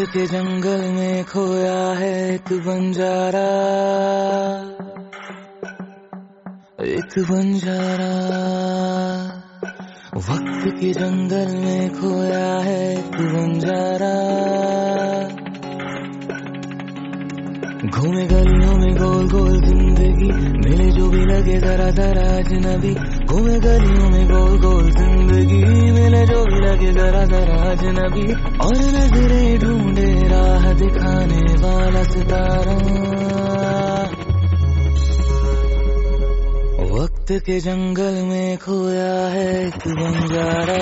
के जंगल में खोया है एक बंजारा, एक बंजारा। वक्त के जंगल में खोया है एक बंजारा, घूमे गलियों में गोल गोल जिंदगी, मिले जो भी लगे जरा जरा अजनबी। घूमे गलियों में गोल गोल जिंदगी, मिले जो भी लगे जरा जरा अजनबी। और नजरें ढूंढे राह दिखाने वाला सितारा, वक्त के जंगल में खोया है एक बंजारा।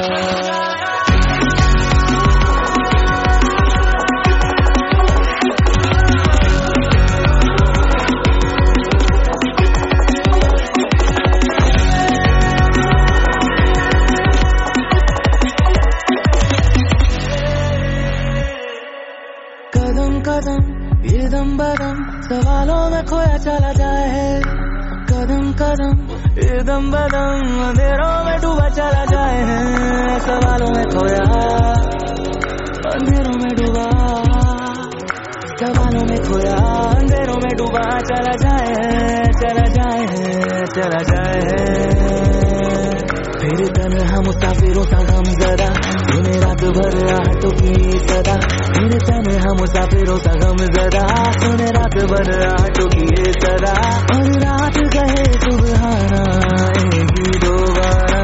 कदम कदम ये दम बदम सवालों में खोया चला जाए है। कदम कदम ये दम बदम अंधेरों में डूबा चला जाए है। सवालों में खोया अंधेरों में डूबा, सवालों में खोया अंधेरों में डूबा चला जाए है, चला जाए है, चला जाए है। फिर तन्हा मुसाफिरों सा गम जरा, सुने रात भर राहतों की सदा। फिर तन्हा मुसाफिरों सा गम जरा, सुने रात भर राहतों की सदा। और रात गए सुबहाना आएगी दोबारा,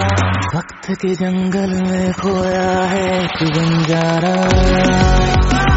वक्त के जंगल में खोया है एक बंजारा।